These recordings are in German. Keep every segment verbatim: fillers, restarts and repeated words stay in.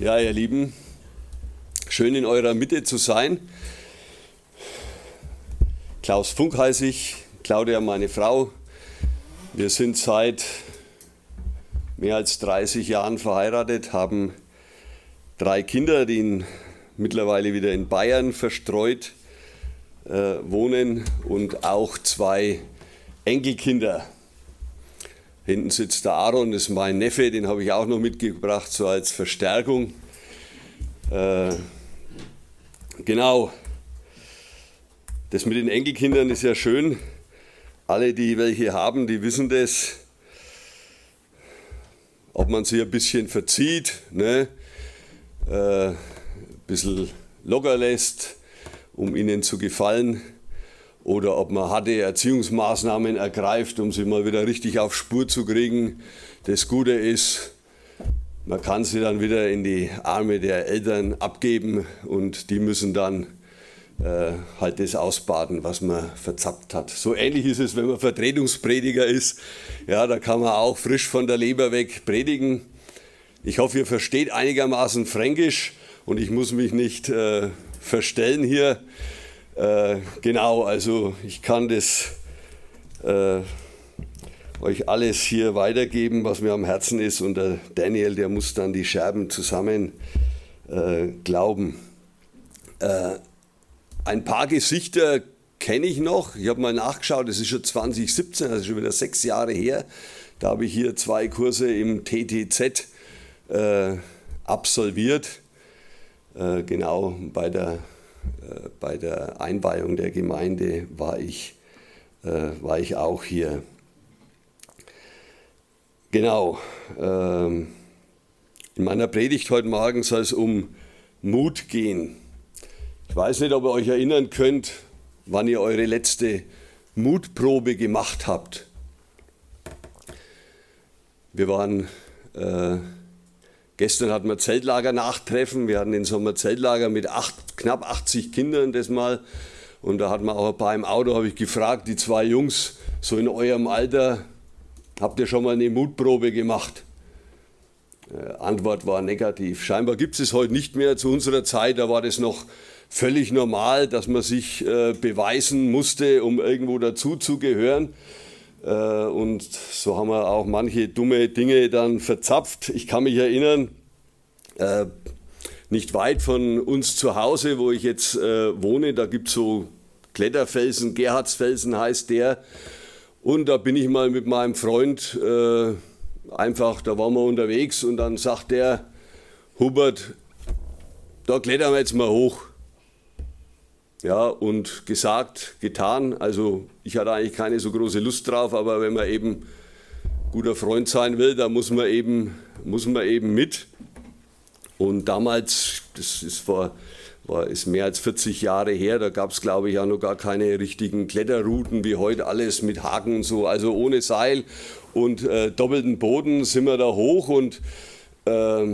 Ja, ihr Lieben, schön in eurer Mitte zu sein. Klaus Funk heiße ich, Claudia meine Frau. Wir sind seit mehr als dreißig Jahren verheiratet, haben drei Kinder, die in, mittlerweile wieder in Bayern verstreut äh, wohnen und auch zwei Enkelkinder. Hinten sitzt der Aaron, das ist mein Neffe, den habe ich auch noch mitgebracht, so als Verstärkung. Äh, genau, das mit den Enkelkindern ist ja schön. Alle, die welche haben, die wissen das. Ob man sie ein bisschen verzieht, ne? äh, ein bisschen locker lässt, um ihnen zu gefallen. Oder ob man harte Erziehungsmaßnahmen ergreift, um sie mal wieder richtig auf Spur zu kriegen. Das Gute ist, man kann sie dann wieder in die Arme der Eltern abgeben und die müssen dann äh, halt das ausbaden, was man verzapft hat. So ähnlich ist es, wenn man Vertretungsprediger ist. Ja, da kann man auch frisch von der Leber weg predigen. Ich hoffe, ihr versteht einigermaßen Fränkisch und ich muss mich nicht äh, verstellen hier. Äh, genau, also ich kann das äh, euch alles hier weitergeben, was mir am Herzen ist, und der Daniel, der muss dann die Scherben zusammen äh, glauben. Äh, ein paar Gesichter kenne ich noch, ich habe mal nachgeschaut, das ist schon zwanzig siebzehn, also schon wieder sechs Jahre her, da habe ich hier zwei Kurse im T T Z äh, absolviert, äh, genau bei der Bei der Einweihung der Gemeinde war ich, äh, war ich auch hier. Genau, ähm, in meiner Predigt heute Morgen soll es um Mut gehen. Ich weiß nicht, ob ihr euch erinnern könnt, wann ihr eure letzte Mutprobe gemacht habt. Wir waren... Äh, Gestern hatten wir Zeltlager-Nachtreffen. Wir hatten den Sommer-Zeltlager mit acht, knapp achtzig Kindern das Mal. Und da hatten wir auch ein paar im Auto, habe ich gefragt, die zwei Jungs, so in eurem Alter, habt ihr schon mal eine Mutprobe gemacht? Äh, Antwort war negativ. Scheinbar gibt es es heute nicht mehr. Zu unserer Zeit, da war das noch völlig normal, dass man sich äh, beweisen musste, um irgendwo dazu zu gehören. Und so haben wir auch manche dumme Dinge dann verzapft. Ich kann mich erinnern, äh, nicht weit von uns zu Hause, wo ich jetzt äh, wohne, da gibt es so Kletterfelsen, Gerhardsfelsen heißt der. Und da bin ich mal mit meinem Freund äh, einfach, da waren wir unterwegs und dann sagt der, Hubert, da klettern wir jetzt mal hoch. Ja, und gesagt, getan. Also ich hatte eigentlich keine so große Lust drauf, aber wenn man eben guter Freund sein will, da muss man eben, muss man eben mit. Und damals, das ist, vor, war, ist mehr als vierzig Jahre her, da gab es, glaube ich, auch noch gar keine richtigen Kletterrouten wie heute, alles mit Haken und so. Also ohne Seil und äh, doppelten Boden sind wir da hoch und äh,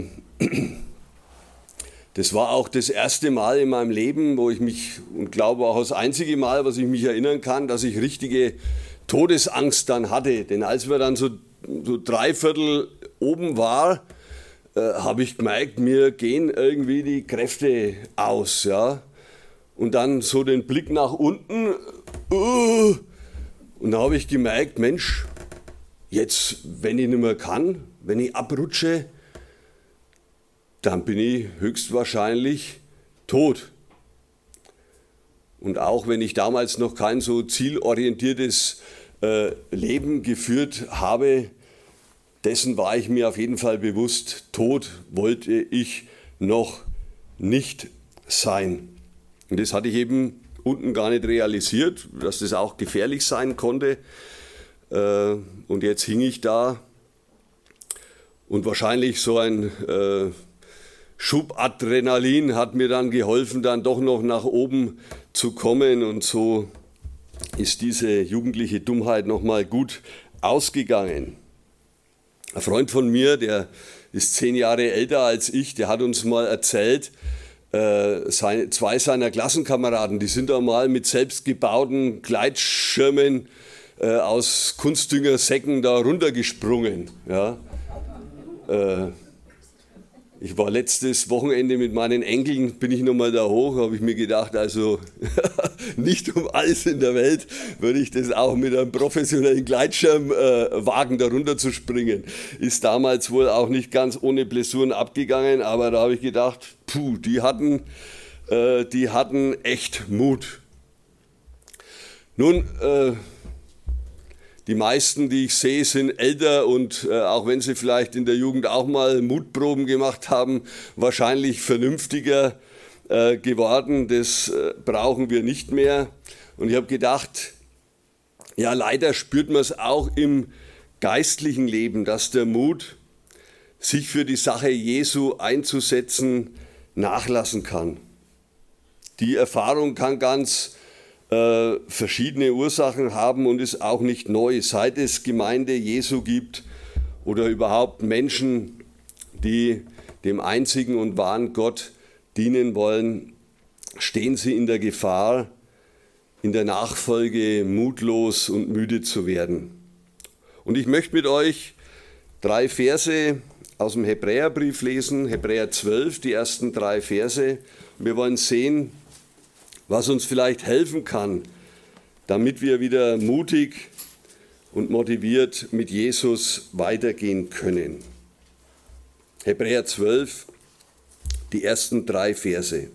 das war auch das erste Mal in meinem Leben, wo ich mich, und glaube auch das einzige Mal, was ich mich erinnern kann, dass ich richtige Todesangst dann hatte. Denn als wir dann so, so dreiviertel oben waren, äh, habe ich gemerkt, mir gehen irgendwie die Kräfte aus. Ja? Und dann so den Blick nach unten. Uh, und da habe ich gemerkt, Mensch, jetzt, wenn ich nicht mehr kann, wenn ich abrutsche, dann bin ich höchstwahrscheinlich tot. Und auch wenn ich damals noch kein so zielorientiertes äh, Leben geführt habe, dessen war ich mir auf jeden Fall bewusst, tot wollte ich noch nicht sein. Und das hatte ich eben unten gar nicht realisiert, dass das auch gefährlich sein konnte. Äh, und jetzt hing ich da und wahrscheinlich so ein... Äh, Schubadrenalin hat mir dann geholfen, dann doch noch nach oben zu kommen, und so ist diese jugendliche Dummheit nochmal gut ausgegangen. Ein Freund von mir, der ist zehn Jahre älter als ich, der hat uns mal erzählt, äh, seine, zwei seiner Klassenkameraden, die sind da mal mit selbstgebauten Gleitschirmen äh, aus Kunstdüngersäcken da runtergesprungen. Ja. Äh, Ich war letztes Wochenende mit meinen Enkeln, bin ich nochmal da hoch, habe ich mir gedacht, also nicht um alles in der Welt würde ich das auch mit einem professionellen Gleitschirm äh, wagen, darunter zu springen. Ist damals wohl auch nicht ganz ohne Blessuren abgegangen, aber da habe ich gedacht, puh, die hatten, äh, die hatten echt Mut. Nun, äh, die meisten, die ich sehe, sind älter und äh, auch wenn sie vielleicht in der Jugend auch mal Mutproben gemacht haben, wahrscheinlich vernünftiger äh, geworden. Das äh, brauchen wir nicht mehr. Und ich habe gedacht, ja, leider spürt man es auch im geistlichen Leben, dass der Mut, sich für die Sache Jesu einzusetzen, nachlassen kann. Die Erfahrung kann ganz Äh, verschiedene Ursachen haben und ist auch nicht neu. Seit es Gemeinde Jesu gibt oder überhaupt Menschen, die dem einzigen und wahren Gott dienen wollen, stehen sie in der Gefahr, in der Nachfolge mutlos und müde zu werden. Und ich möchte mit euch drei Verse aus dem Hebräerbrief lesen, Hebräer zwölf, die ersten drei Verse. Wir wollen sehen, was uns vielleicht helfen kann, damit wir wieder mutig und motiviert mit Jesus weitergehen können. Hebräer zwölf, die ersten drei Verse.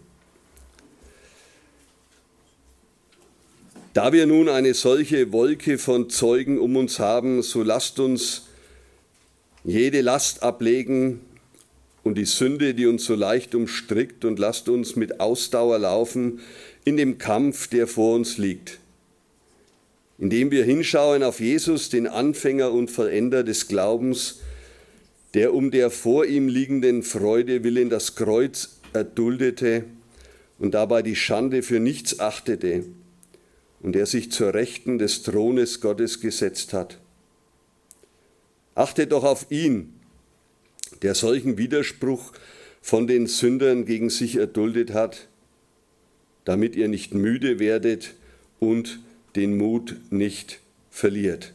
Da wir nun eine solche Wolke von Zeugen um uns haben, so lasst uns jede Last ablegen und die Sünde, die uns so leicht umstrickt, und lasst uns mit Ausdauer laufen in dem Kampf, der vor uns liegt, indem wir hinschauen auf Jesus, den Anfänger und Vollender des Glaubens, der um der vor ihm liegenden Freude willen das Kreuz erduldete und dabei die Schande für nichts achtete und der sich zur Rechten des Thrones Gottes gesetzt hat. Achtet doch auf ihn, der solchen Widerspruch von den Sündern gegen sich erduldet hat, damit ihr nicht müde werdet und den Mut nicht verliert.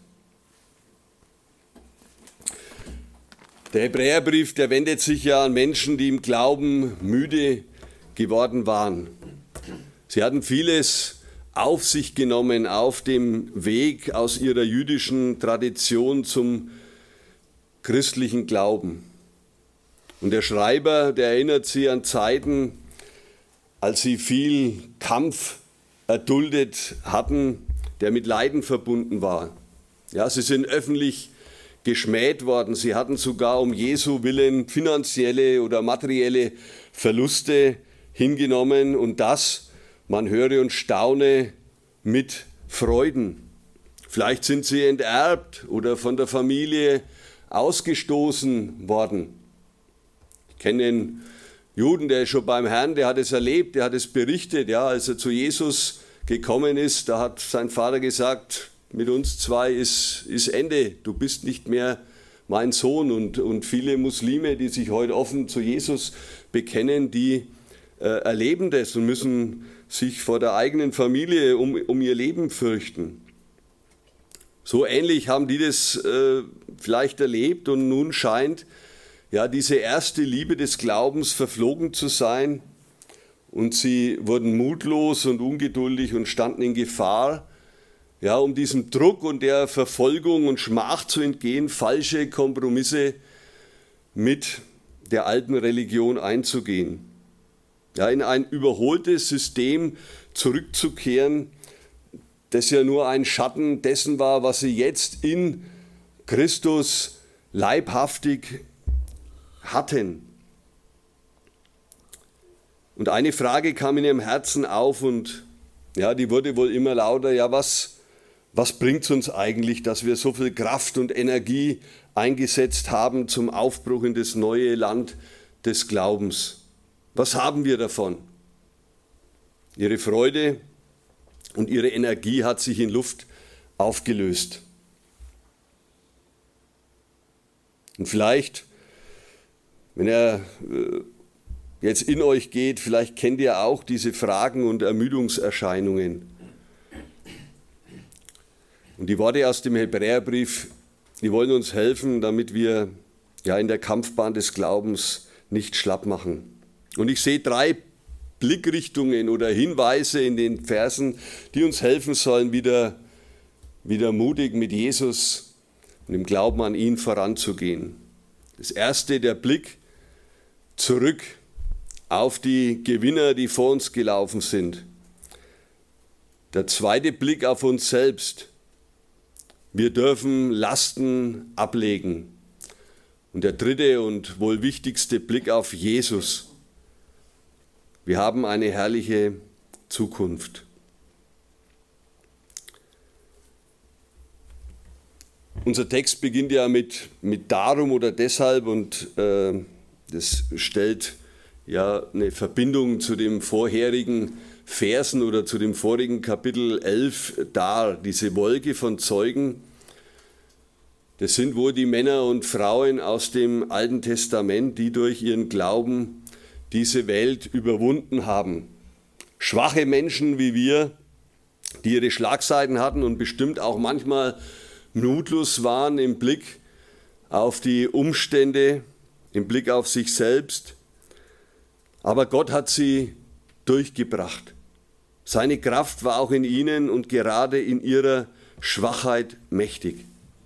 Der Hebräerbrief, der wendet sich ja an Menschen, die im Glauben müde geworden waren. Sie hatten vieles auf sich genommen auf dem Weg aus ihrer jüdischen Tradition zum christlichen Glauben. Und der Schreiber, der erinnert sie an Zeiten, als sie viel Kampf erduldet hatten, der mit Leiden verbunden war. Ja, sie sind öffentlich geschmäht worden. Sie hatten sogar um Jesu willen finanzielle oder materielle Verluste hingenommen. Und das, man höre und staune, mit Freuden. Vielleicht sind sie enterbt oder von der Familie ausgestoßen worden. Ich kenne den Juden, der ist schon beim Herrn, der hat es erlebt, der hat es berichtet, ja, als er zu Jesus gekommen ist, da hat sein Vater gesagt, mit uns zwei ist, ist Ende, du bist nicht mehr mein Sohn. Und, und viele Muslime, die sich heute offen zu Jesus bekennen, die äh, erleben das und müssen sich vor der eigenen Familie um, um ihr Leben fürchten. So ähnlich haben die das äh, vielleicht erlebt und nun scheint ja, diese erste Liebe des Glaubens verflogen zu sein und sie wurden mutlos und ungeduldig und standen in Gefahr, ja, um diesem Druck und der Verfolgung und Schmach zu entgehen, falsche Kompromisse mit der alten Religion einzugehen. Ja, in ein überholtes System zurückzukehren, das ja nur ein Schatten dessen war, was sie jetzt in Christus leibhaftig hatten. Und eine Frage kam in ihrem Herzen auf und ja, die wurde wohl immer lauter, ja, was, was bringt es uns eigentlich, dass wir so viel Kraft und Energie eingesetzt haben zum Aufbruch in das neue Land des Glaubens? Was haben wir davon? Ihre Freude und ihre Energie hat sich in Luft aufgelöst. Und vielleicht, wenn er jetzt in euch geht, vielleicht kennt ihr auch diese Fragen und Ermüdungserscheinungen. Und die Worte aus dem Hebräerbrief, die wollen uns helfen, damit wir ja in der Kampfbahn des Glaubens nicht schlapp machen. Und ich sehe drei Blickrichtungen oder Hinweise in den Versen, die uns helfen sollen, wieder, wieder mutig mit Jesus und im Glauben an ihn voranzugehen. Das erste, der Blick zurück auf die Gewinner, die vor uns gelaufen sind. Der zweite Blick auf uns selbst. Wir dürfen Lasten ablegen. Und der dritte und wohl wichtigste Blick auf Jesus. Wir haben eine herrliche Zukunft. Unser Text beginnt ja mit, mit darum oder deshalb und äh, das stellt ja eine Verbindung zu dem vorherigen Versen oder zu dem vorigen Kapitel elf dar. Diese Wolke von Zeugen, das sind wohl die Männer und Frauen aus dem Alten Testament, die durch ihren Glauben diese Welt überwunden haben. Schwache Menschen wie wir, die ihre Schlagseiten hatten und bestimmt auch manchmal mutlos waren im Blick auf die Umstände, im Blick auf sich selbst. Aber Gott hat sie durchgebracht. Seine Kraft war auch in ihnen und gerade in ihrer Schwachheit mächtig.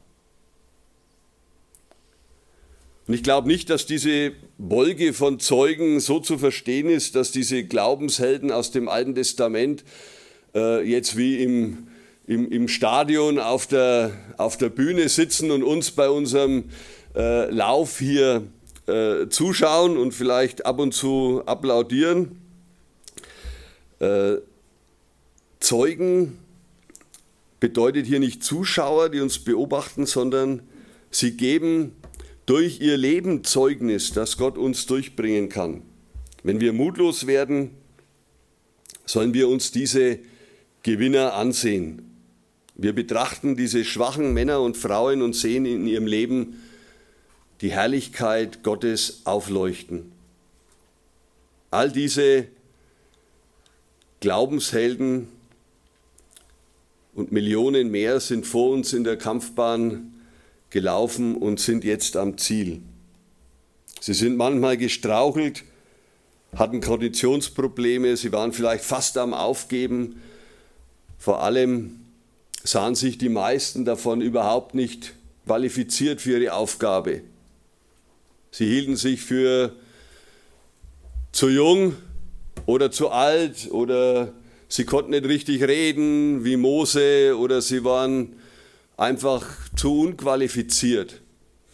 Und ich glaube nicht, dass diese Wolke von Zeugen so zu verstehen ist, dass diese Glaubenshelden aus dem Alten Testament äh, jetzt wie im, im, im Stadion auf der, auf der Bühne sitzen und uns bei unserem äh, Lauf hier äh, zuschauen und vielleicht ab und zu applaudieren. Äh, Zeugen bedeutet hier nicht Zuschauer, die uns beobachten, sondern sie geben durch ihr Leben Zeugnis, das Gott uns durchbringen kann. Wenn wir mutlos werden, sollen wir uns diese Gewinner ansehen. Wir betrachten diese schwachen Männer und Frauen und sehen in ihrem Leben die Herrlichkeit Gottes aufleuchten. All diese Glaubenshelden und Millionen mehr sind vor uns in der Kampfbahn gelaufen und sind jetzt am Ziel. Sie sind manchmal gestrauchelt, hatten Konditionsprobleme, sie waren vielleicht fast am Aufgeben. Vor allem sahen sich die meisten davon überhaupt nicht qualifiziert für ihre Aufgabe. Sie hielten sich für zu jung oder zu alt oder sie konnten nicht richtig reden wie Mose oder sie waren einfach zu unqualifiziert.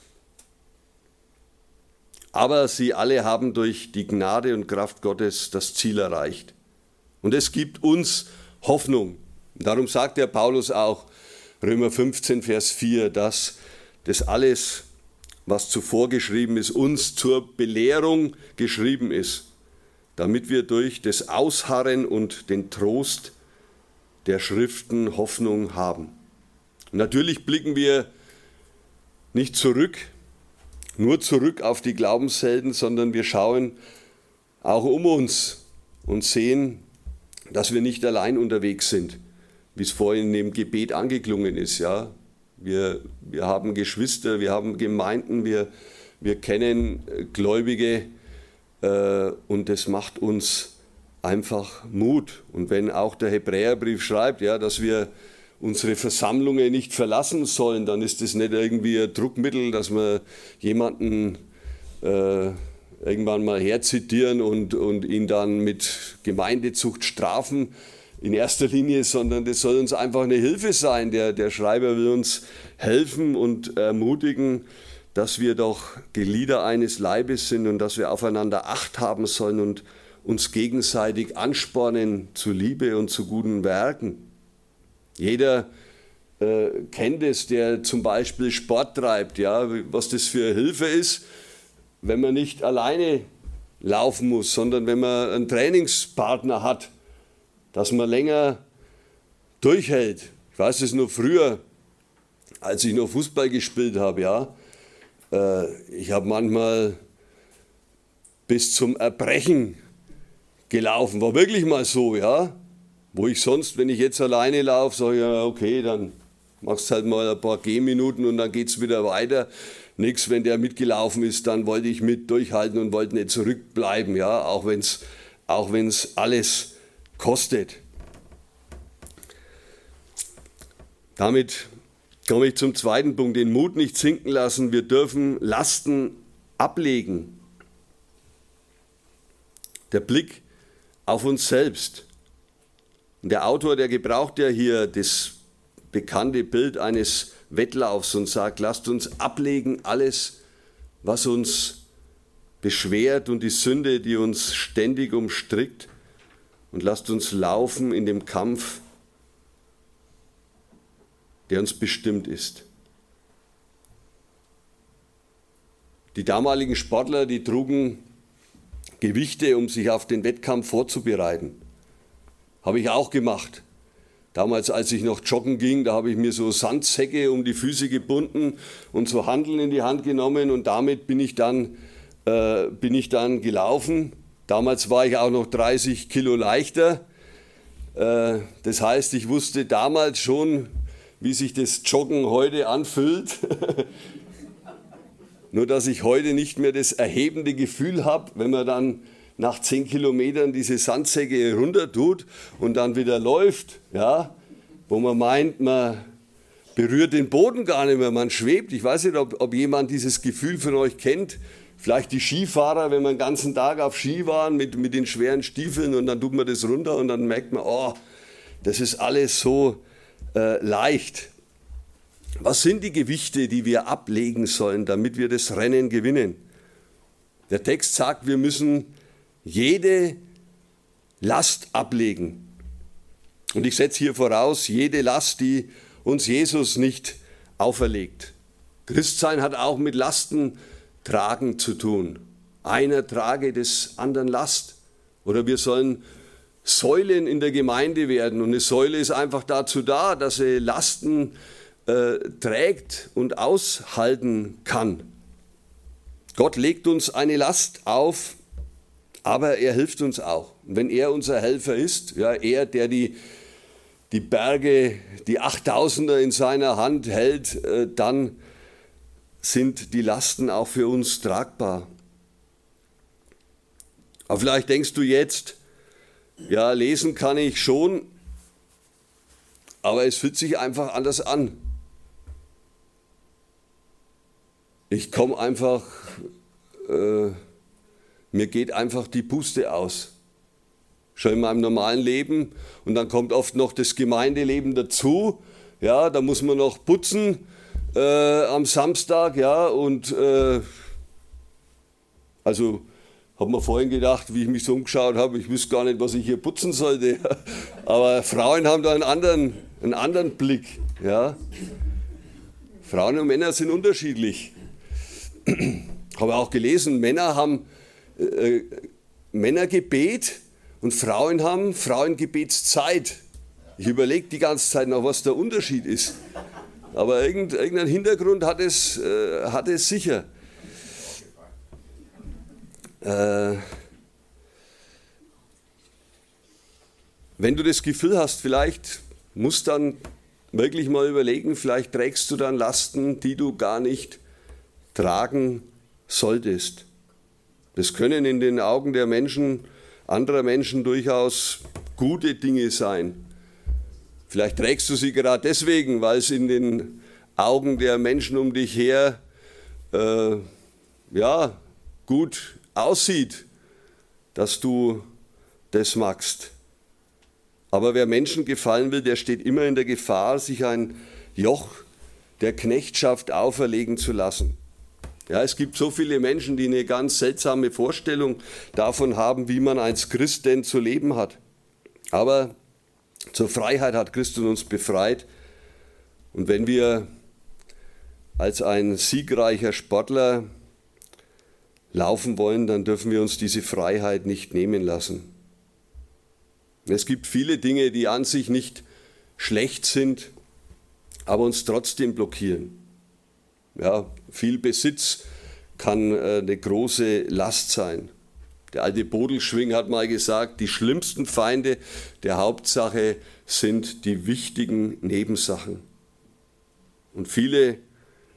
Aber sie alle haben durch die Gnade und Kraft Gottes das Ziel erreicht. Und es gibt uns Hoffnung. Darum sagt der Paulus auch, Römer fünfzehn, Vers vier, dass das alles, was zuvor geschrieben ist, uns zur Belehrung geschrieben ist, damit wir durch das Ausharren und den Trost der Schriften Hoffnung haben. Und natürlich blicken wir nicht zurück, nur zurück auf die Glaubenshelden, sondern wir schauen auch um uns und sehen, dass wir nicht allein unterwegs sind, wie es vorhin im Gebet angeklungen ist. Ja? Wir, wir haben Geschwister, wir haben Gemeinden, wir, wir kennen Gläubige äh, und das macht uns einfach Mut. Und wenn auch der Hebräerbrief schreibt, ja, dass wir unsere Versammlungen nicht verlassen sollen, dann ist das nicht irgendwie ein Druckmittel, dass wir jemanden äh, irgendwann mal herzitieren und, und ihn dann mit Gemeindezucht strafen in erster Linie, sondern das soll uns einfach eine Hilfe sein. Der, der Schreiber will uns helfen und ermutigen, dass wir doch Glieder eines Leibes sind und dass wir aufeinander Acht haben sollen und uns gegenseitig anspornen zu Liebe und zu guten Werken. Jeder äh, kennt es, der zum Beispiel Sport treibt, ja, was das für Hilfe ist, wenn man nicht alleine laufen muss, sondern wenn man einen Trainingspartner hat, dass man länger durchhält. Ich weiß es nur früher, als ich noch Fußball gespielt habe, ja. Äh, ich habe manchmal bis zum Erbrechen gelaufen, war wirklich mal so, ja. Wo ich sonst, wenn ich jetzt alleine laufe, sage ich, ja, okay, dann machst du halt mal ein paar Gehminuten und dann geht es wieder weiter. nichts, wenn der mitgelaufen ist, dann wollte ich mit durchhalten und wollte nicht zurückbleiben, ja, auch wenn es auch wenn's alles kostet. Damit komme ich zum zweiten Punkt, den Mut nicht sinken lassen. Wir dürfen Lasten ablegen. Der Blick auf uns selbst. Und der Autor, der gebraucht ja hier das bekannte Bild eines Wettlaufs und sagt, lasst uns ablegen alles, was uns beschwert und die Sünde, die uns ständig umstrickt, und lasst uns laufen in dem Kampf, der uns bestimmt ist. Die damaligen Sportler, die trugen Gewichte, um sich auf den Wettkampf vorzubereiten. Habe ich auch gemacht. Damals, als ich noch joggen ging, da habe ich mir so Sandsäcke um die Füße gebunden und so Hanteln in die Hand genommen und damit bin ich dann, äh, bin ich dann gelaufen. Damals war ich auch noch dreißig Kilo leichter. Äh, das heißt, ich wusste damals schon, wie sich das Joggen heute anfühlt. Nur, dass ich heute nicht mehr das erhebende Gefühl habe, wenn man dann nach zehn Kilometern diese Sandsäcke runter tut und dann wieder läuft, ja, wo man meint, man berührt den Boden gar nicht mehr, man schwebt. Ich weiß nicht, ob, ob jemand dieses Gefühl von euch kennt. Vielleicht die Skifahrer, wenn man den ganzen Tag auf Ski waren mit, mit den schweren Stiefeln und dann tut man das runter und dann merkt man, oh, das ist alles so äh, leicht. Was sind die Gewichte, die wir ablegen sollen, damit wir das Rennen gewinnen? Der Text sagt, wir müssen jede Last ablegen. Und ich setze hier voraus, jede Last, die uns Jesus nicht auferlegt. Christsein hat auch mit Lastentragen zu tun. Einer trage des anderen Last. Oder wir sollen Säulen in der Gemeinde werden. Und eine Säule ist einfach dazu da, dass sie Lasten äh, trägt und aushalten kann. Gott legt uns eine Last auf, aber er hilft uns auch. Und wenn er unser Helfer ist, ja, er, der die, die Berge, die Achttausender in seiner Hand hält, äh, dann sind die Lasten auch für uns tragbar. Aber vielleicht denkst du jetzt, ja, lesen kann ich schon, aber es fühlt sich einfach anders an. Ich komme einfach, äh, mir geht einfach die Puste aus. Schon in meinem normalen Leben. Und dann kommt oft noch das Gemeindeleben dazu. Ja, da muss man noch putzen äh, am Samstag. Ja, und äh, also habe mir vorhin gedacht, wie ich mich so umgeschaut habe, ich wüsste gar nicht, was ich hier putzen sollte. Aber Frauen haben da einen anderen, einen anderen Blick. Ja. Frauen und Männer sind unterschiedlich. Ich habe auch gelesen, Männer haben äh, Männergebet und Frauen haben Frauengebetszeit. Ich überlege die ganze Zeit noch, was der Unterschied ist. Aber irgendeinen Hintergrund hat es, äh, hat es sicher. Äh, wenn du das Gefühl hast, vielleicht musst du dann wirklich mal überlegen, vielleicht trägst du dann Lasten, die du gar nicht tragen solltest. Das können in den Augen der Menschen, anderer Menschen durchaus gute Dinge sein. Vielleicht trägst du sie gerade deswegen, weil es in den Augen der Menschen um dich her äh, ja, gut aussieht, dass du das magst. Aber wer Menschen gefallen will, der steht immer in der Gefahr, sich ein Joch der Knechtschaft auferlegen zu lassen. Ja, es gibt so viele Menschen, die eine ganz seltsame Vorstellung davon haben, wie man als Christ denn zu leben hat. Aber zur Freiheit hat Christus uns befreit. Und wenn wir als ein siegreicher Sportler laufen wollen, dann dürfen wir uns diese Freiheit nicht nehmen lassen. Es gibt viele Dinge, die an sich nicht schlecht sind, aber uns trotzdem blockieren. Ja, viel Besitz kann äh, eine große Last sein. Der alte Bodelschwing hat mal gesagt, die schlimmsten Feinde der Hauptsache sind die wichtigen Nebensachen. Und viele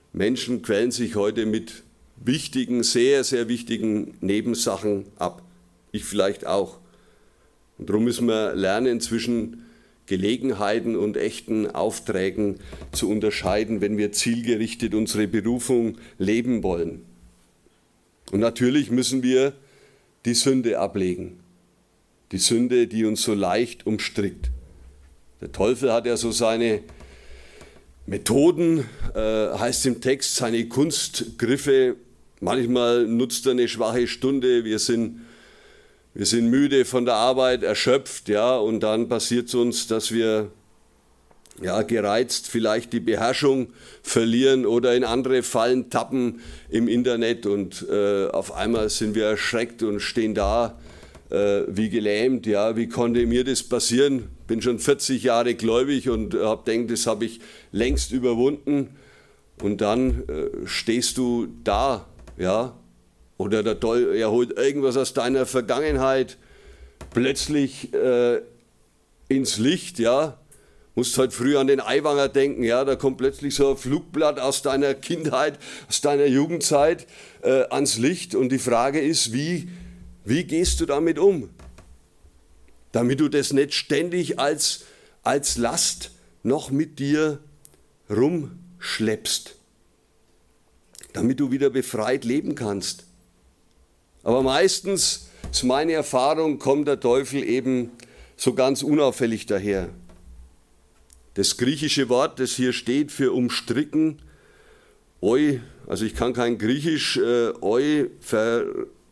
Menschen quälen sich heute mit wichtigen, sehr, sehr wichtigen Nebensachen ab. Ich vielleicht auch. Und darum müssen wir lernen, zwischen Gelegenheiten und echten Aufträgen zu unterscheiden, wenn wir zielgerichtet unsere Berufung leben wollen. Und natürlich müssen wir die Sünde ablegen. Die Sünde, die uns so leicht umstrickt. Der Teufel hat ja so seine Methoden, äh, heißt im Text, seine Kunstgriffe. Manchmal nutzt er eine schwache Stunde, wir sind, wir sind müde von der Arbeit, erschöpft, ja, und dann passiert es uns, dass wir ja, gereizt vielleicht die Beherrschung verlieren oder in andere Fallen tappen im Internet und äh, auf einmal sind wir erschreckt und stehen da äh, wie gelähmt. Ja, wie konnte mir das passieren? Bin schon vierzig Jahre gläubig und habe gedacht, das habe ich längst überwunden. Und dann äh, stehst du da, ja, oder der Teufel, er holt irgendwas aus deiner Vergangenheit plötzlich äh, ins Licht, ja. Musst halt früh an den Aiwanger denken, ja, da kommt plötzlich so ein Flugblatt aus deiner Kindheit, aus deiner Jugendzeit äh, ans Licht und die Frage ist, wie, wie gehst du damit um? Damit du das nicht ständig als, als Last noch mit dir rumschleppst. Damit du wieder befreit leben kannst. Aber meistens, ist meine Erfahrung, kommt der Teufel eben so ganz unauffällig daher. Das griechische Wort, das hier steht für umstricken, eu, also ich kann kein Griechisch, äh, eu, ver,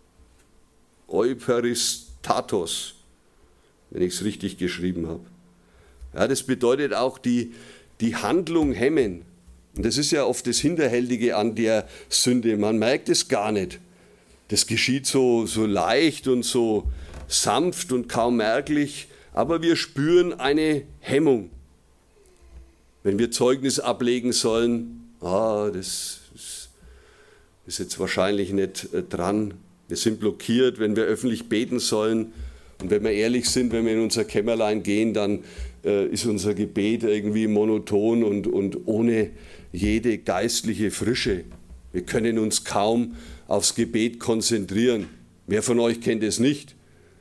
euperistatos, wenn ich es richtig geschrieben habe. Ja, das bedeutet auch die, die Handlung hemmen. Und das ist ja oft das Hinterhältige an der Sünde, man merkt es gar nicht. Das geschieht so, so leicht und so sanft und kaum merklich, aber wir spüren eine Hemmung. Wenn wir Zeugnis ablegen sollen, ah, das ist, ist jetzt wahrscheinlich nicht äh, dran. Wir sind blockiert, wenn wir öffentlich beten sollen. Und wenn wir ehrlich sind, wenn wir in unser Kämmerlein gehen, dann äh, ist unser Gebet irgendwie monoton und, und ohne jede geistliche Frische. Wir können uns kaum aufs Gebet konzentrieren. Wer von euch kennt es nicht?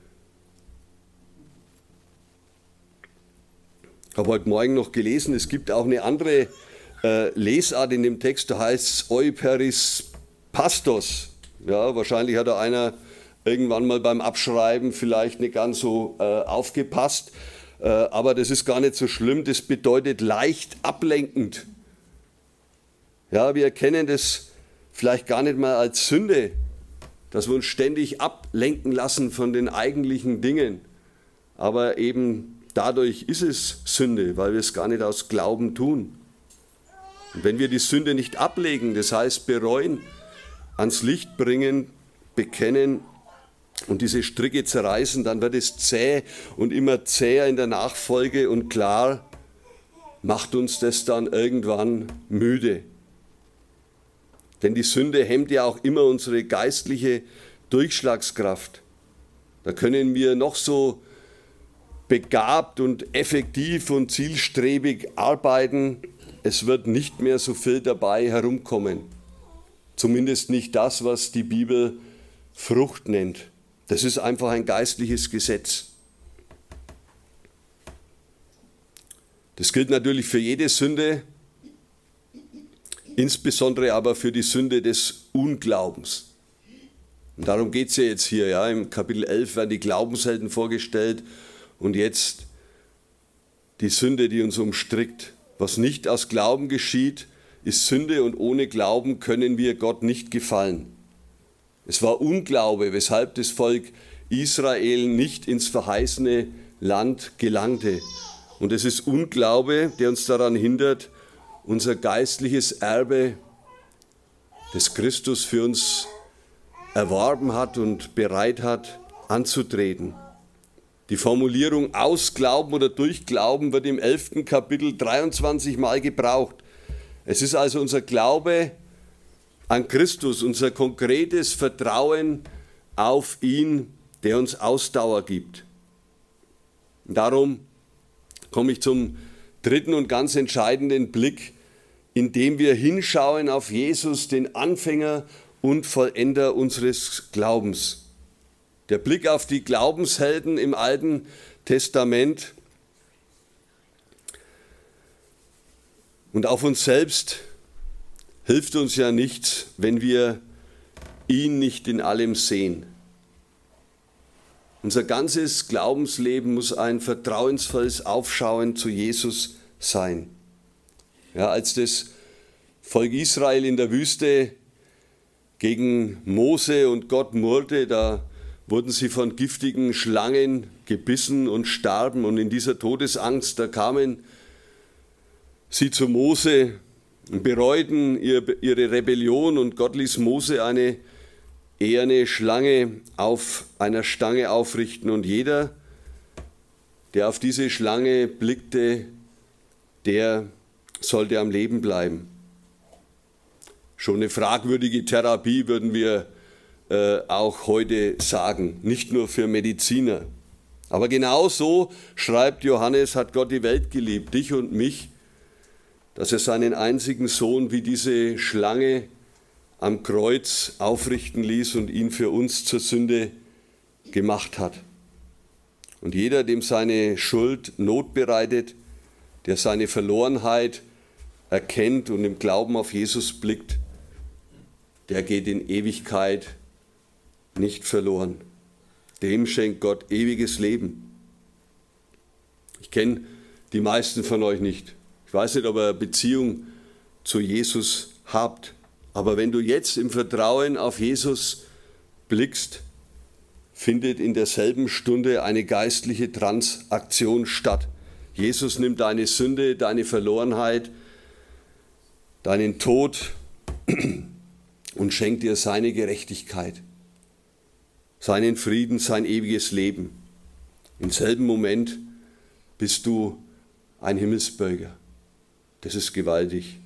Ich habe heute Morgen noch gelesen, es gibt auch eine andere äh, Lesart in dem Text, da heißt es Euperis Pastos. Ja, wahrscheinlich hat da einer irgendwann mal beim Abschreiben vielleicht nicht ganz so äh, aufgepasst, äh, aber das ist gar nicht so schlimm, das bedeutet leicht ablenkend. Ja, wir erkennen das vielleicht gar nicht mal als Sünde, dass wir uns ständig ablenken lassen von den eigentlichen Dingen, aber eben dadurch ist es Sünde, weil wir es gar nicht aus Glauben tun. Und wenn wir die Sünde nicht ablegen, das heißt bereuen, ans Licht bringen, bekennen und diese Stricke zerreißen, dann wird es zäh und immer zäher in der Nachfolge und klar macht uns das dann irgendwann müde. Denn die Sünde hemmt ja auch immer unsere geistliche Durchschlagskraft. Da können wir noch so begabt und effektiv und zielstrebig arbeiten, es wird nicht mehr so viel dabei herumkommen. Zumindest nicht das, was die Bibel Frucht nennt. Das ist einfach ein geistliches Gesetz. Das gilt natürlich für jede Sünde, insbesondere aber für die Sünde des Unglaubens. Und darum geht es ja jetzt hier. Ja. Im Kapitel elf werden die Glaubenshelden vorgestellt. Und jetzt die Sünde, die uns umstrickt. Was nicht aus Glauben geschieht, ist Sünde und ohne Glauben können wir Gott nicht gefallen. Es war Unglaube, weshalb das Volk Israel nicht ins verheißene Land gelangte. Und es ist Unglaube, der uns daran hindert, unser geistliches Erbe, das Christus für uns erworben hat und bereit hat, anzutreten. Die Formulierung aus Glauben oder durch Glauben wird im elften Kapitel dreiundzwanzig Mal gebraucht. Es ist also unser Glaube an Christus, unser konkretes Vertrauen auf ihn, der uns Ausdauer gibt. Und darum komme ich zum dritten und ganz entscheidenden Blick indem wir hinschauen auf Jesus, den Anfänger und Vollender unseres Glaubens. Der Blick auf die Glaubenshelden im Alten Testament und auf uns selbst hilft uns ja nichts, wenn wir ihn nicht in allem sehen. Unser ganzes Glaubensleben muss ein vertrauensvolles Aufschauen zu Jesus sein. Ja, als das Volk Israel in der Wüste gegen Mose und Gott murrte, da wurden sie von giftigen Schlangen gebissen und starben. Und in dieser Todesangst, da kamen sie zu Mose und bereuten ihre Rebellion. Und Gott ließ Mose eine eherne Schlange auf einer Stange aufrichten. Und jeder, der auf diese Schlange blickte, der sollte am Leben bleiben. Schon eine fragwürdige Therapie, würden wir äh, auch heute sagen, nicht nur für Mediziner. Aber genau so, schreibt Johannes, hat Gott die Welt geliebt, dich und mich, dass er seinen einzigen Sohn wie diese Schlange am Kreuz aufrichten ließ und ihn für uns zur Sünde gemacht hat. Und jeder, dem seine Schuld Not bereitet, der seine Verlorenheit erkennt und im Glauben auf Jesus blickt, der geht in Ewigkeit nicht verloren. Dem schenkt Gott ewiges Leben. Ich kenne die meisten von euch nicht. Ich weiß nicht, ob ihr eine Beziehung zu Jesus habt. Aber wenn du jetzt im Vertrauen auf Jesus blickst, findet in derselben Stunde eine geistliche Transaktion statt. Jesus nimmt deine Sünde, deine Verlorenheit, deinen Tod und schenkt dir seine Gerechtigkeit, seinen Frieden, sein ewiges Leben. Im selben Moment bist du ein Himmelsbürger. Das ist gewaltig.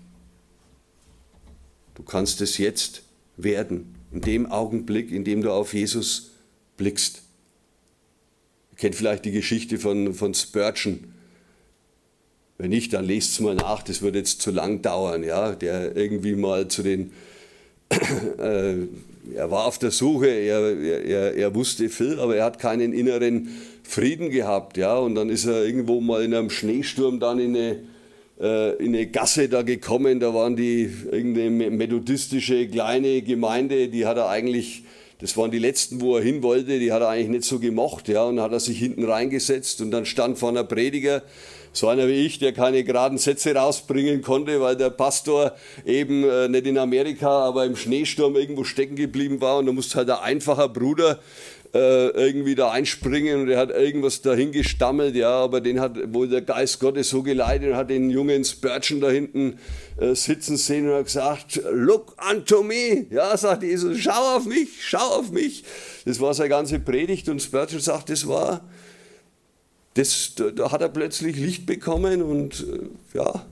Du kannst es jetzt werden, in dem Augenblick, in dem du auf Jesus blickst. Ihr kennt vielleicht die Geschichte von, von Spurgeon. Wenn nicht, dann lest es mal nach, das wird jetzt zu lang dauern. Ja? Der irgendwie mal zu den, äh, er war auf der Suche, er, er, er wusste viel, aber er hat keinen inneren Frieden gehabt. Ja? Und dann ist er irgendwo mal in einem Schneesturm dann in eine, äh, in eine Gasse da gekommen, da waren die, irgendeine methodistische kleine Gemeinde, die hat er eigentlich, das waren die letzten, wo er hin wollte, die hat er eigentlich nicht so gemocht. Ja? Und dann hat er sich hinten reingesetzt und dann stand vor einer Prediger, so einer wie ich, der keine geraden Sätze rausbringen konnte, weil der Pastor eben äh, nicht in Amerika, aber im Schneesturm irgendwo stecken geblieben war. Und da musste halt ein einfacher Bruder äh, irgendwie da einspringen und der hat irgendwas dahin gestammelt. Ja, aber den hat wohl der Geist Gottes so geleitet und hat den jungen Spurgeon da hinten äh, sitzen sehen und hat gesagt, look unto me. Ja, sagt Jesus, schau auf mich, schau auf mich. Das war seine ganze Predigt und Spurgeon sagt, das war... Das, da, da hat er plötzlich Licht bekommen und äh, ja,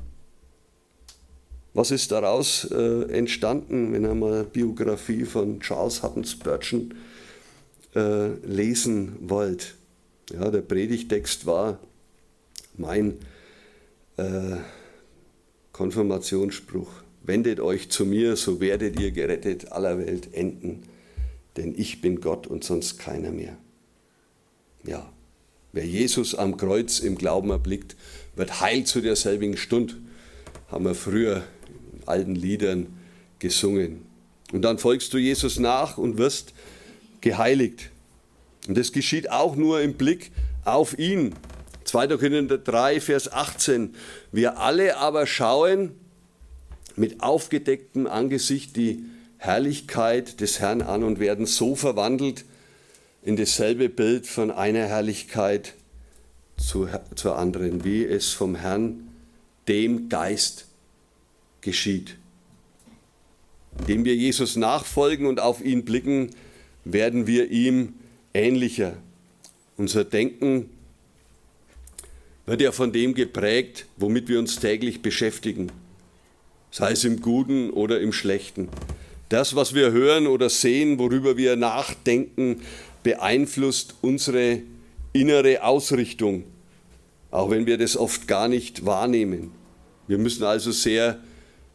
was ist daraus äh, entstanden, wenn ihr mal Biografie von Charles Hutton Spurgeon äh, lesen wollt. Ja, der Predigtext war mein äh, Konfirmationsspruch. Wendet euch zu mir, so werdet ihr gerettet aller Welt enden, denn ich bin Gott und sonst keiner mehr. Ja. Wer Jesus am Kreuz im Glauben erblickt, wird heil zu derselbigen Stund. Haben wir früher in alten Liedern gesungen. Und dann folgst du Jesus nach und wirst geheiligt. Und das geschieht auch nur im Blick auf ihn. zweiter Korinther drei, Vers achtzehn. Wir alle aber schauen mit aufgedecktem Angesicht die Herrlichkeit des Herrn an und werden so verwandelt in dasselbe Bild von einer Herrlichkeit zu, zur anderen, wie es vom Herrn, dem Geist, geschieht. Indem wir Jesus nachfolgen und auf ihn blicken, werden wir ihm ähnlicher. Unser Denken wird ja von dem geprägt, womit wir uns täglich beschäftigen, sei es im Guten oder im Schlechten. Das, was wir hören oder sehen, worüber wir nachdenken, beeinflusst unsere innere Ausrichtung, auch wenn wir das oft gar nicht wahrnehmen. Wir müssen also sehr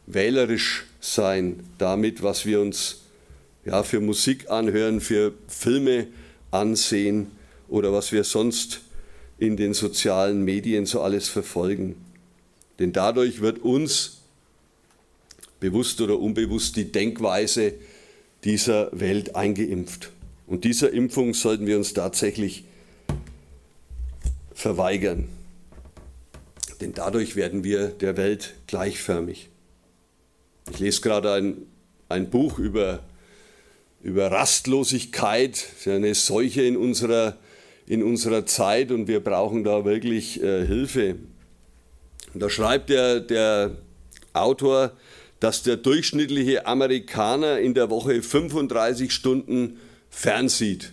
wählerisch sein damit, was wir uns ja, für Musik anhören, für Filme ansehen oder was wir sonst in den sozialen Medien so alles verfolgen. Denn dadurch wird uns bewusst oder unbewusst die Denkweise dieser Welt eingeimpft. Und dieser Impfung sollten wir uns tatsächlich verweigern. Denn dadurch werden wir der Welt gleichförmig. Ich lese gerade ein, ein Buch über, über Rastlosigkeit, das ist eine Seuche in unserer, in unserer Zeit und wir brauchen da wirklich äh, Hilfe. Und da schreibt der, der Autor, dass der durchschnittliche Amerikaner in der Woche fünfunddreißig Stunden fernsieht.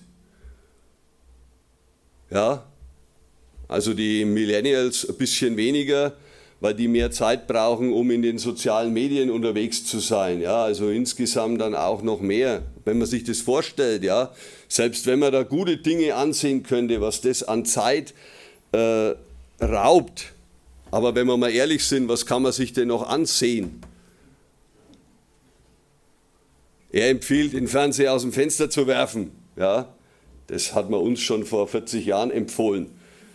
Ja, also die Millennials ein bisschen weniger, weil die mehr Zeit brauchen, um in den sozialen Medien unterwegs zu sein. Ja, also insgesamt dann auch noch mehr, wenn man sich das vorstellt. Ja, selbst wenn man da gute Dinge ansehen könnte, was das an Zeit äh, raubt. Aber wenn wir mal ehrlich sind, was kann man sich denn noch ansehen? Er empfiehlt, den Fernseher aus dem Fenster zu werfen. Ja, das hat man uns schon vor vierzig Jahren empfohlen.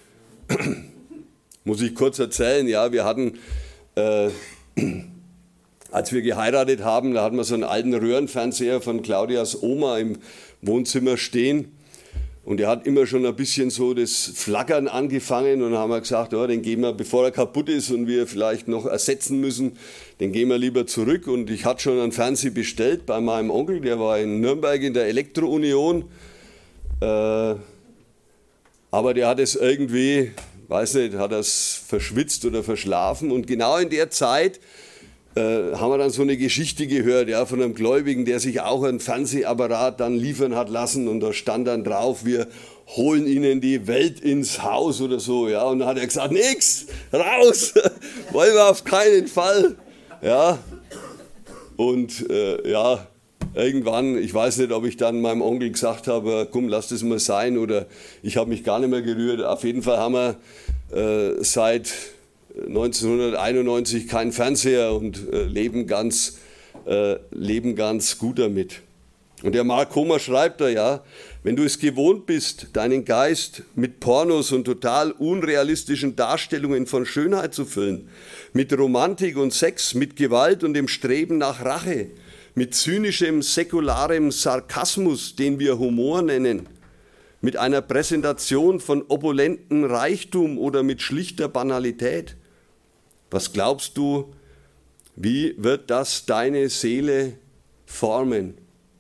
Muss ich kurz erzählen, ja, wir hatten, äh, als wir geheiratet haben, da hatten wir so einen alten Röhrenfernseher von Claudias Oma im Wohnzimmer stehen und der hat immer schon ein bisschen so das Flackern angefangen und dann haben wir gesagt, oh, den gehen wir, bevor er kaputt ist und wir vielleicht noch ersetzen müssen, den gehen wir lieber zurück und ich hatte schon einen Fernseher bestellt bei meinem Onkel, der war in Nürnberg in der Elektro-Union, äh, aber der hat es irgendwie, weiß nicht, hat das verschwitzt oder verschlafen und genau in der Zeit äh, haben wir dann so eine Geschichte gehört, ja, von einem Gläubigen, der sich auch einen Fernsehapparat dann liefern hat lassen und da stand dann drauf, wir holen ihnen die Welt ins Haus oder so, ja, und dann hat er gesagt, nix, raus, wollen wir auf keinen Fall, ja, und äh, ja, irgendwann, ich weiß nicht, ob ich dann meinem Onkel gesagt habe, komm, lass das mal sein oder ich habe mich gar nicht mehr gerührt. Auf jeden Fall haben wir äh, seit neunzehnhunderteinundneunzig keinen Fernseher und äh, leben, ganz, äh, leben ganz gut damit. Und der Mark Homer schreibt da ja, wenn du es gewohnt bist, deinen Geist mit Pornos und total unrealistischen Darstellungen von Schönheit zu füllen, mit Romantik und Sex, mit Gewalt und dem Streben nach Rache, mit zynischem, säkularem Sarkasmus, den wir Humor nennen, mit einer Präsentation von opulentem Reichtum oder mit schlichter Banalität. Was glaubst du, wie wird das deine Seele formen?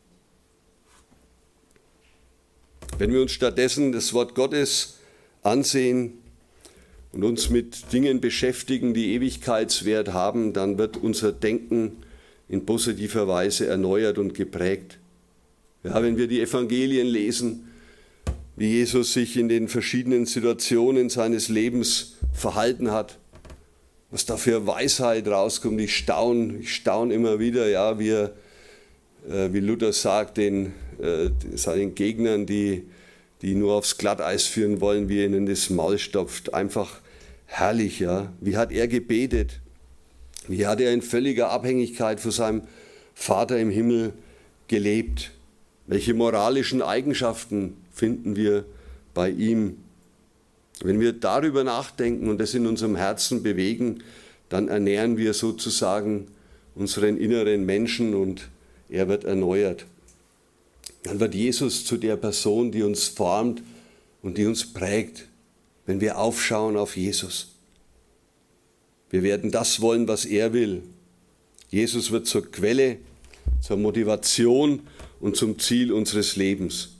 Wenn wir uns stattdessen das Wort Gottes ansehen und uns mit Dingen beschäftigen, die Ewigkeitswert haben, dann wird unser Denken in positiver Weise erneuert und geprägt. Ja, wenn wir die Evangelien lesen, wie Jesus sich in den verschiedenen Situationen seines Lebens verhalten hat, was da für Weisheit rauskommt, ich staune, ich staune immer wieder, ja, wie, er, äh, wie Luther sagt, den, äh, seinen Gegnern, die, die nur aufs Glatteis führen wollen, wie er ihnen das Maul stopft. Einfach herrlich, ja. Wie hat er gebetet? Wie hat er in völliger Abhängigkeit von seinem Vater im Himmel gelebt? Welche moralischen Eigenschaften finden wir bei ihm? Wenn wir darüber nachdenken und das in unserem Herzen bewegen, dann ernähren wir sozusagen unseren inneren Menschen und er wird erneuert. Dann wird Jesus zu der Person, die uns formt und die uns prägt, wenn wir aufschauen auf Jesus. Wir werden das wollen, was er will. Jesus wird zur Quelle, zur Motivation und zum Ziel unseres Lebens.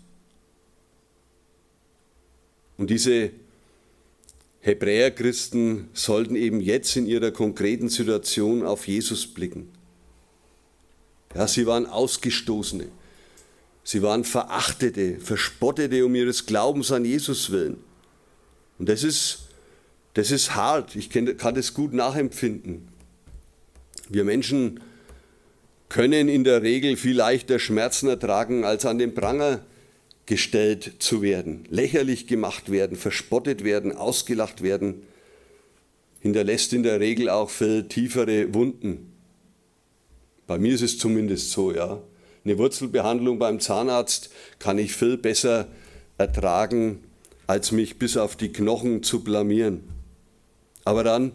Und diese Hebräerchristen sollten eben jetzt in ihrer konkreten Situation auf Jesus blicken. Ja, sie waren Ausgestoßene. Sie waren Verachtete, Verspottete um ihres Glaubens an Jesus willen. Und das ist Das ist hart, ich kann das gut nachempfinden. Wir Menschen können in der Regel viel leichter Schmerzen ertragen, als an den Pranger gestellt zu werden, lächerlich gemacht werden, verspottet werden, ausgelacht werden, hinterlässt in der Regel auch viel tiefere Wunden. Bei mir ist es zumindest so, ja. Eine Wurzelbehandlung beim Zahnarzt kann ich viel besser ertragen, als mich bis auf die Knochen zu blamieren. Aber dann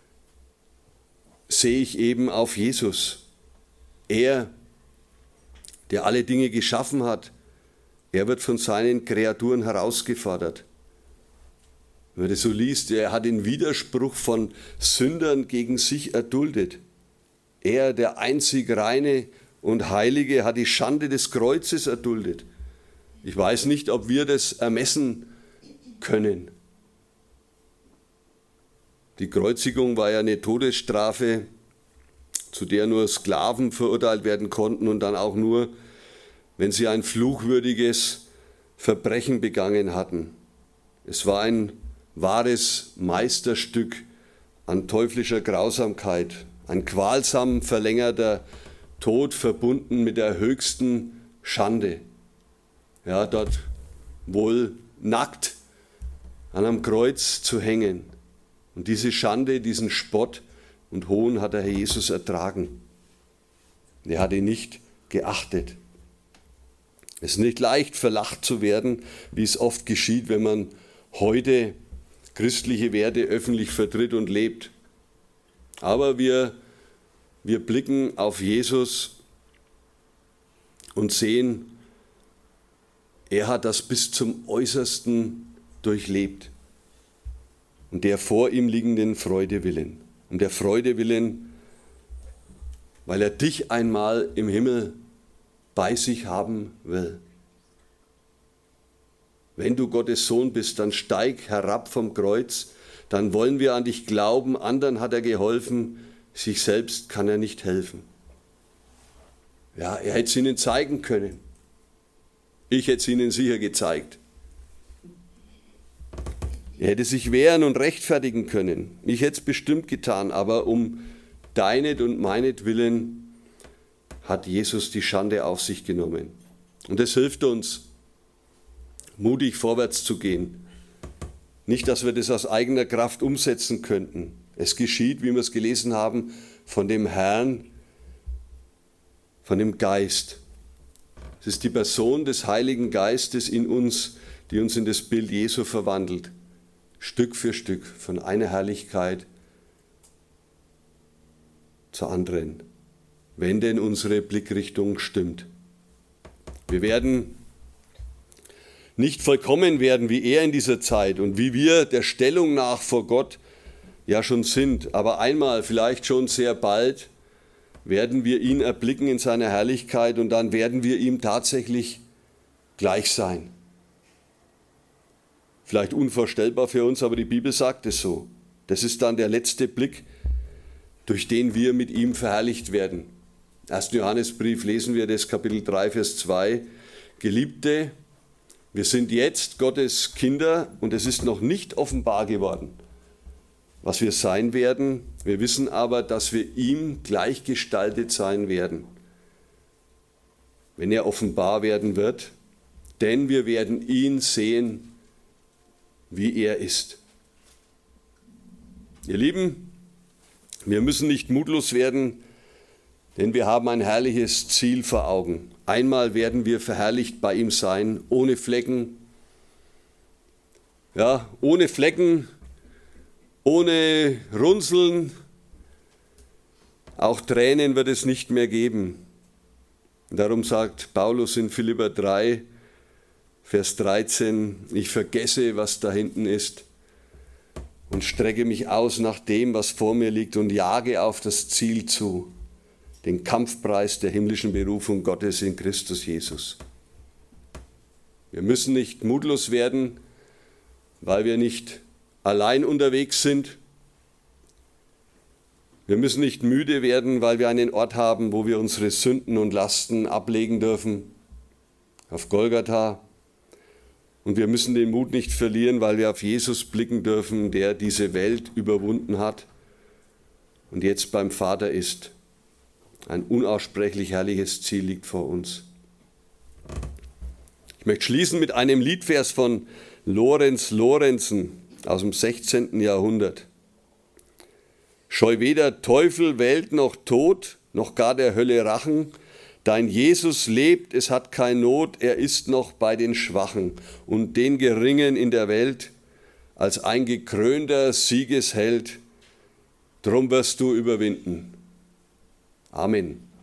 sehe ich eben auf Jesus. Er, der alle Dinge geschaffen hat, er wird von seinen Kreaturen herausgefordert. Wenn man das so liest, er hat den Widerspruch von Sündern gegen sich erduldet. Er, der einzig Reine und Heilige, hat die Schande des Kreuzes erduldet. Ich weiß nicht, ob wir das ermessen können. Die Kreuzigung war ja eine Todesstrafe, zu der nur Sklaven verurteilt werden konnten und dann auch nur, wenn sie ein fluchwürdiges Verbrechen begangen hatten. Es war ein wahres Meisterstück an teuflischer Grausamkeit, ein qualsam verlängerter Tod verbunden mit der höchsten Schande. Ja, dort wohl nackt an einem Kreuz zu hängen. Und diese Schande, diesen Spott und Hohn hat der Herr Jesus ertragen. Er hat ihn nicht geachtet. Es ist nicht leicht, verlacht zu werden, wie es oft geschieht, wenn man heute christliche Werte öffentlich vertritt und lebt. Aber wir, wir blicken auf Jesus und sehen, er hat das bis zum Äußersten durchlebt. Und der vor ihm liegenden Freude willen. Und der Freude willen, weil er dich einmal im Himmel bei sich haben will. Wenn du Gottes Sohn bist, dann steig herab vom Kreuz, dann wollen wir an dich glauben, anderen hat er geholfen, sich selbst kann er nicht helfen. Ja, er hätte es ihnen zeigen können. Ich hätte es ihnen sicher gezeigt. Er hätte sich wehren und rechtfertigen können. Ich hätte es bestimmt getan, aber um deinet und meinetwillen hat Jesus die Schande auf sich genommen. Und es hilft uns, mutig vorwärts zu gehen. Nicht, dass wir das aus eigener Kraft umsetzen könnten. Es geschieht, wie wir es gelesen haben, von dem Herrn, von dem Geist. Es ist die Person des Heiligen Geistes in uns, die uns in das Bild Jesu verwandelt. Stück für Stück, von einer Herrlichkeit zur anderen, wenn denn unsere Blickrichtung stimmt. Wir werden nicht vollkommen werden wie er in dieser Zeit und wie wir der Stellung nach vor Gott ja schon sind, aber einmal, vielleicht schon sehr bald, werden wir ihn erblicken in seiner Herrlichkeit und dann werden wir ihm tatsächlich gleich sein. Vielleicht unvorstellbar für uns, aber die Bibel sagt es so. Das ist dann der letzte Blick, durch den wir mit ihm verherrlicht werden. ersten Johannesbrief lesen wir das Kapitel drei, Vers zwei. Geliebte, wir sind jetzt Gottes Kinder und es ist noch nicht offenbar geworden, was wir sein werden. Wir wissen aber, dass wir ihm gleichgestaltet sein werden, wenn er offenbar werden wird. Denn wir werden ihn sehen, wie er ist. Ihr Lieben, wir müssen nicht mutlos werden, denn wir haben ein herrliches Ziel vor Augen. Einmal werden wir verherrlicht bei ihm sein, ohne Flecken. Ja, ohne Flecken, ohne Runzeln. Auch Tränen wird es nicht mehr geben. Und darum sagt Paulus in Philipper drei, Vers dreizehn, ich vergesse, was da hinten ist und strecke mich aus nach dem, was vor mir liegt und jage auf das Ziel zu, den Kampfpreis der himmlischen Berufung Gottes in Christus Jesus. Wir müssen nicht mutlos werden, weil wir nicht allein unterwegs sind. Wir müssen nicht müde werden, weil wir einen Ort haben, wo wir unsere Sünden und Lasten ablegen dürfen, auf Golgatha. Und wir müssen den Mut nicht verlieren, weil wir auf Jesus blicken dürfen, der diese Welt überwunden hat und jetzt beim Vater ist. Ein unaussprechlich herrliches Ziel liegt vor uns. Ich möchte schließen mit einem Liedvers von Lorenz Lorenzen aus dem sechzehnten Jahrhundert. Scheu weder Teufel, Welt noch Tod, noch gar der Hölle Rachen. Dein Jesus lebt, es hat keine Not, er ist noch bei den Schwachen und den Geringen in der Welt als ein gekrönter Siegesheld. Drum wirst du überwinden. Amen.